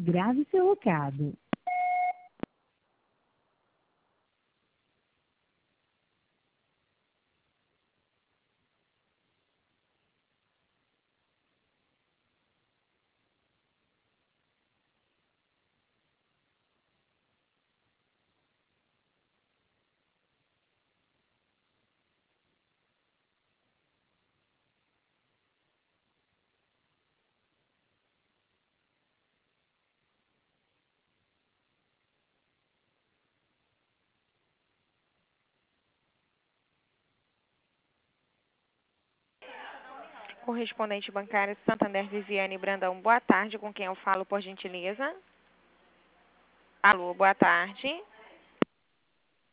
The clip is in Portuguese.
Grave seu recado. Correspondente bancário Santander Viviane Brandão, boa tarde. Com quem eu falo, por gentileza? Alô, boa tarde.